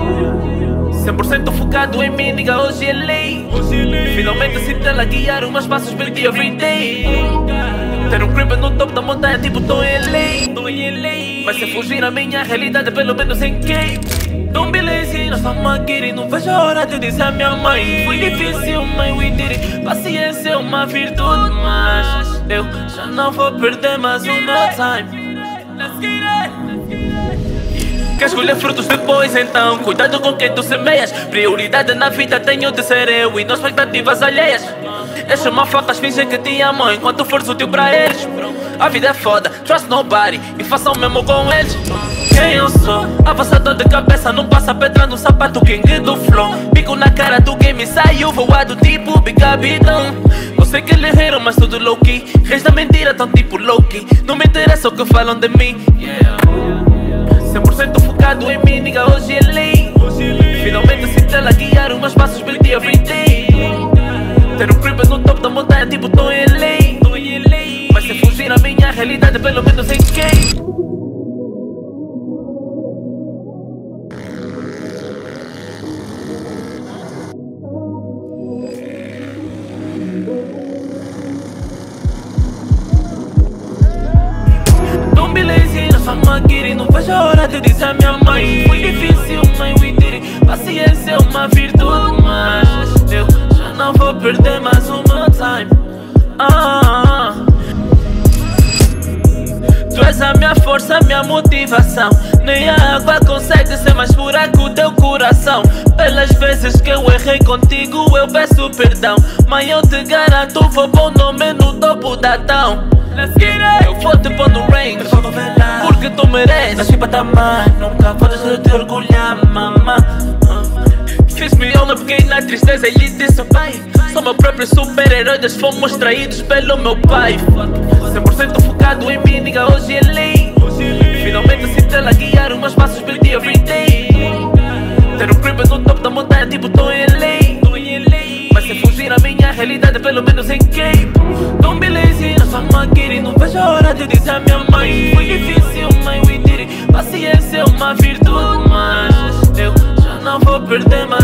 100% focado em mim, nigga, hoje é lei. Finalmente sinto ela guiar umas passos perdi everyday. Ter um crib no topo da montanha, tipo tô em LA. Mas se fugir a minha realidade, pelo menos em quem? Don't be lazy, nós estamos aqui e não vejo a hora de dizer a minha mãe. Foi difícil, mãe, we did it. Paciência é uma virtude, mas eu já não vou perder mais o meu time. Let's get it. Queres colher frutos depois, então cuidado com quem tu semeias. Prioridade na vida tenho de ser eu e não expectativas alheias. Estes mafocas fingem que te amam enquanto fores útil pra eles. A vida é foda, trust nobody e façam mesmo com eles. Quem eu sou? Avançador de cabeça, não passa pedra no sapato, king do flow. Bico na cara do game, saiu voado tipo bicabidão. Eu sei que eles riram, mas tudo low-key. Reis da mentira, tão tipo low-key. Não me interessa o que falam de mim, 100% focado em mim, nigga, hoje é lei. Finalmente sinto ela guiar umas passos perdi everyday. Ter um crib no topo da montanha, tipo tô em LA. Mas se fugir a minha realidade, pelo menos em quem? Don't be lazy, nós estamos aqui e não vejo a hora de dizer a minha mãe. Foi difícil, mãe, we did it. Paciência é uma virtude, mas eu já não vou perder mais o meu time. Tu és a minha força, a minha motivação. Nem a água consegue ser mais pura que o teu coração. Pelas vezes que eu errei contigo, eu peço perdão. Mas eu te garanto, vou pôr o nome no topo da town. Eu vou te pôr no range, porque tu mereces. Nasci pra tamar, nunca vou deixar de te orgulhar, mamã. Fiz-me homem porque na tristeza ele disse pai. Sou meu próprio super-herói, nós fomos traídos pelo meu pai. 100% focado em mim, nigga, hoje é lei. Finalmente sinto ela guiar umas passos perdi everyday. Ter um crib no topo da montanha, tipo tô em LA. Mas se fugir a minha realidade, pelo menos em quem? Don't be lazy, nós estamos aqui e não vejo a hora de dizer a minha mãe. Foi difícil, mãe, we did it. Paciência é uma virtude, mas eu já não vou perder mais